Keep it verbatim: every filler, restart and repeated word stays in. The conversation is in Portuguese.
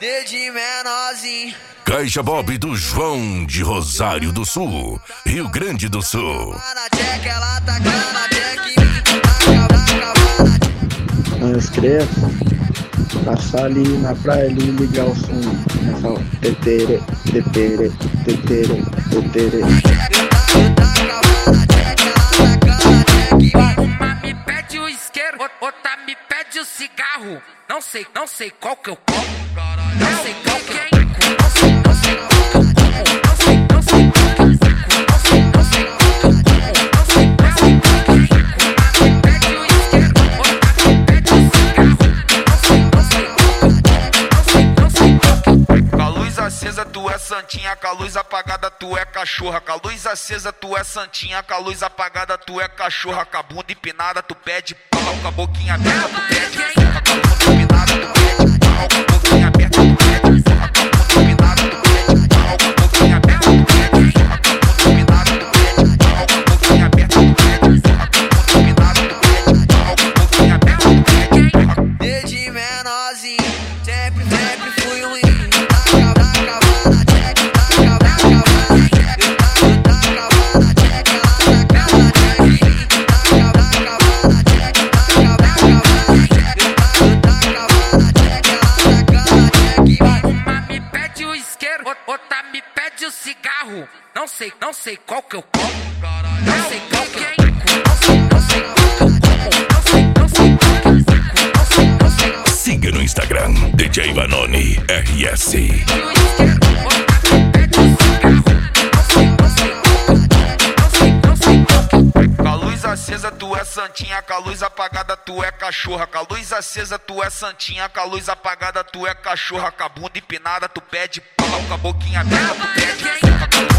Desde menorzinho. Caixa Bob do João de Rosário do Sul, Rio Grande do Sul. Nós cresce, passar ali na praia ali e ligar o som. Nós fala tetere, tetere, tetere, tetere. Uma me pede o isqueiro, outra me pede o cigarro. Não sei, não sei qual que eu como. Não sei qual que é inco. Não sei, não sei qual que eu como. Não sei, não sei qual que é inco. Não sei, não sei qual que eu como. Não sei, não sei qual que é inco. Uma me pede o isqueiro, outra me pede o cigarro. Não sei, não sei qual que eu como. Não sei, não sei qual que eu como. Com a luz acesa tu é santinha, com a luz apagada tu é cachorra. Com a luz acesa tu é santinha, com a luz apagada tu é cachorra. Com a bunda empinada tu pede pau, com a boquinha aberta tu pede porra. Com a bunda empinada tu pede pau, com a boquinha aberta tu pede porra. Com a bunda empinada tu pede pau, com a boquinha aberta tu pede porra. Com a bunda empinada tu pede pau, com a boquinha aberta tu pede porra. Com a bunda empinada tu pede pau, com a boquinha aberta tu pede porra. Desde menorzinho, sempre, sempre fui um outra me pede o cigarro. Não sei, não sei qual que eu como. Não sei qual que é inco. Não sei, não sei qual que eu como. Não sei, não sei qual que é inco. Não sei, não sei qual. Siga no Instagram, D J Vanoni R S. Com a luz acesa tu é santinha, com a luz apagada tu é cachorra. Com a luz acesa tu é santinha, com a luz apagada tu é cachorra. Com a bunda empinada tu pede pau, com a boquinha aberta tu pede porra.